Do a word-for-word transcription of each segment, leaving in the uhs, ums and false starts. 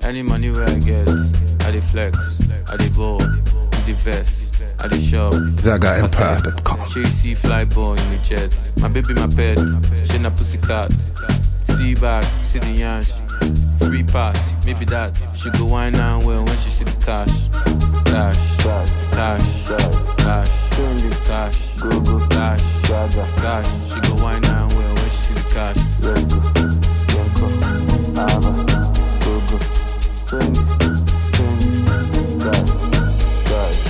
Any money where I get, I dey flex, I dey ball, with the vest, I dey shop. Zaga Empire dot com. She see fly ball in the jet. My baby, my pet, she na pussycat. See back, see the yansh. Free pass, maybe that. She go wine and well when she see the cash. Cash, cash, cash, cash, cash, go go cash, cash. She go wine and well when she see the cash. Let's go, let's go, ava, go go, twenty, twenty, cash, cash.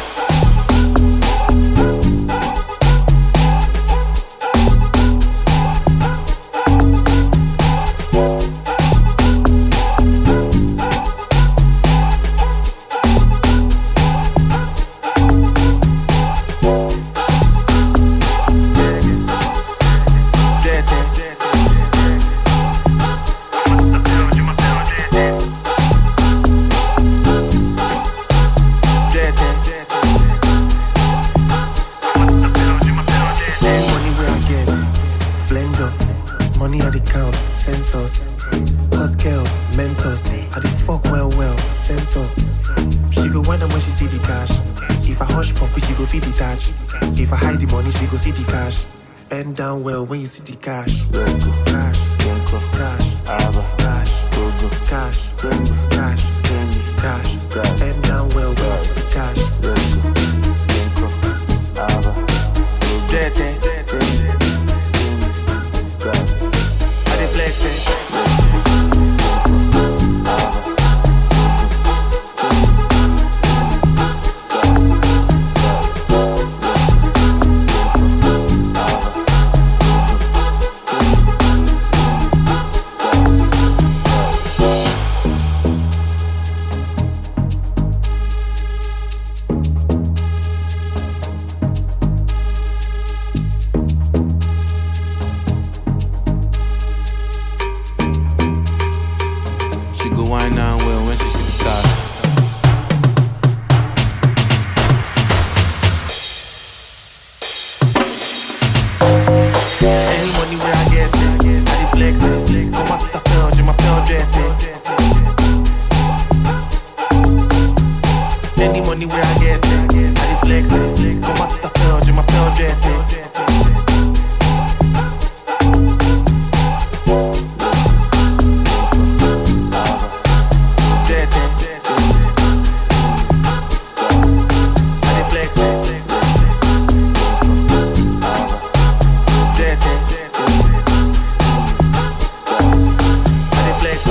Down well when you see the cash. Let's go. Cash, cash, ava, cash, go go, cash, cash, cash, cash. And down well when you see the cash. Let's go. Ava, Jete, I dey flex it.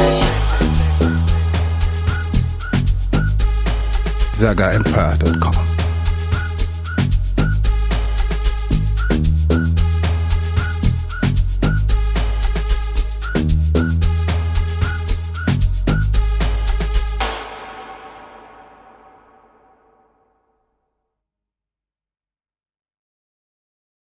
Zaga Empire dot com.